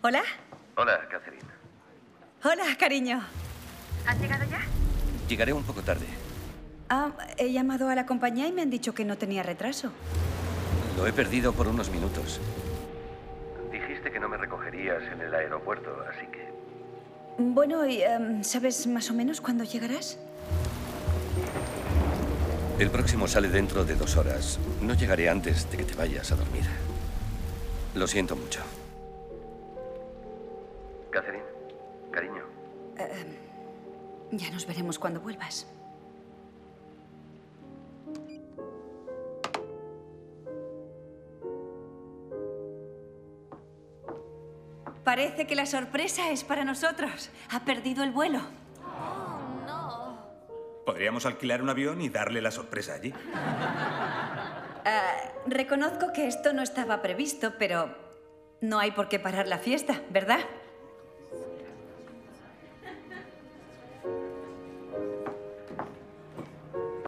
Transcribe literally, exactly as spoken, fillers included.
¿Hola? Hola, Catherine. Hola, cariño. ¿Has llegado ya? Llegaré un poco tarde. Ah, he llamado a la compañía y me han dicho que no tenía retraso. Lo he perdido por unos minutos. Dijiste que no me recogerías en el aeropuerto, así que... Bueno, y, em, ¿sabes más o menos cuándo llegarás? El próximo sale dentro de dos horas. No llegaré antes de que te vayas a dormir. Lo siento mucho. Catherine, cariño. Eh, ya nos veremos cuando vuelvas. Parece que la sorpresa es para nosotros. Ha perdido el vuelo. Oh, no. Podríamos alquilar un avión y darle la sorpresa allí. Uh, reconozco que esto no estaba previsto, pero no hay por qué parar la fiesta, ¿verdad?